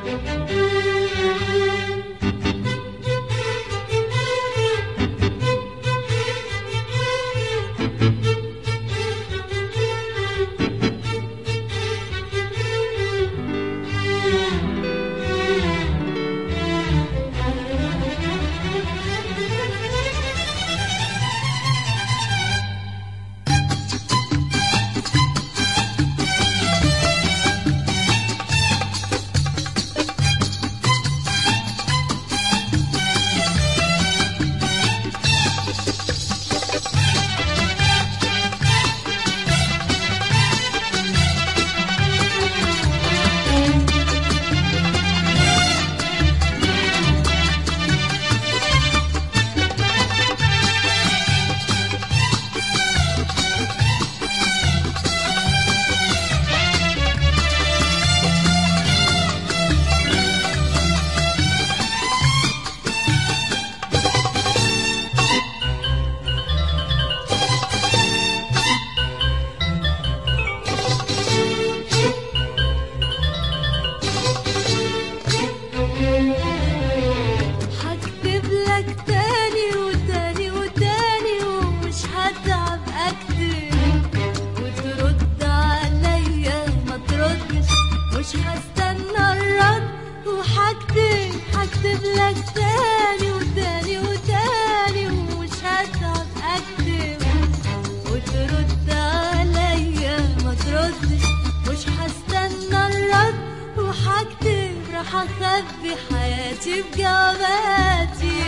أخبي حياتي بجواباتي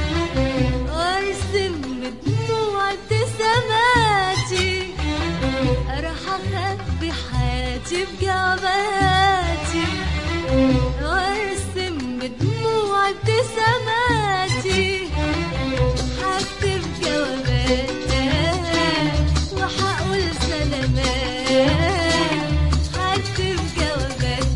وأرسم بدموع ابتساماتي، راح أخبي حياتي بجواباتي وأرسم بدموع ابتساماتي، هكتب جوابات وهقول سلامات، هكتب جوابات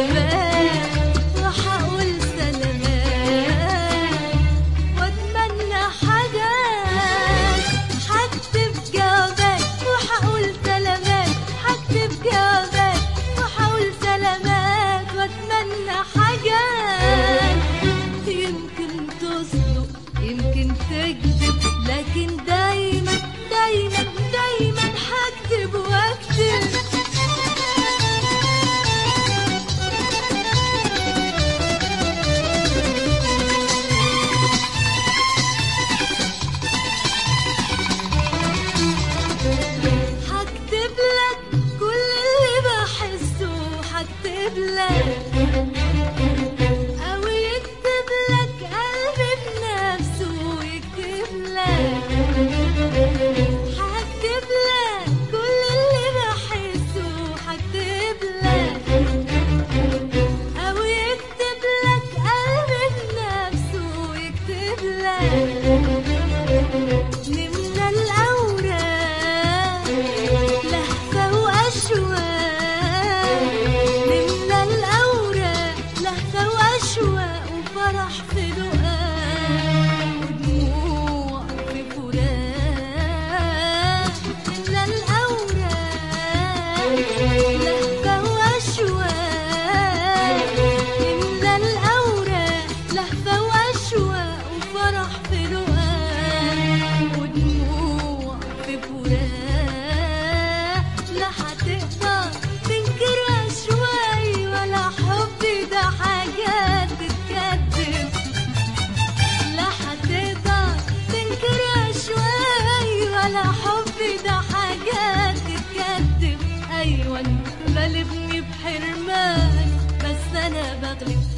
وهقول سلامات، واتمنى حاجات، هكتب جوابات وهقول سلامات، هكتب جوابات وهقول سلامات، واتمنى حاجات يمكن تصدق يمكن تكذب، لكن دايما دايما دايما هكتب واكتب. هكتب لك كل اللي بحسه، هكتب لك أو يكتب لك قلبي بنفسه، يكتب لك، هكتب لك كل اللي بحسه، هكتب لك أو يكتب لك قلبي بنفسه، يكتب لك نملى الأوراق لهفة وأشواق، نملى الأوراق لهفة وأشواق، وفرح في لقاء ودموع في فراق، نملى الأوراق لهفة وأشواق، نملى الأوراق لهفة وأشواق، وفرح في لقاء ودموع في فراق، لا هتقدر تنكرها شوي، ولا حبي ده حاجات تتكدب، لا هتقدر تنكرها شوي، ولا حبي ده حاجات تتكدب. أيوة انت غالبني بحرمان، بس أنا بغلب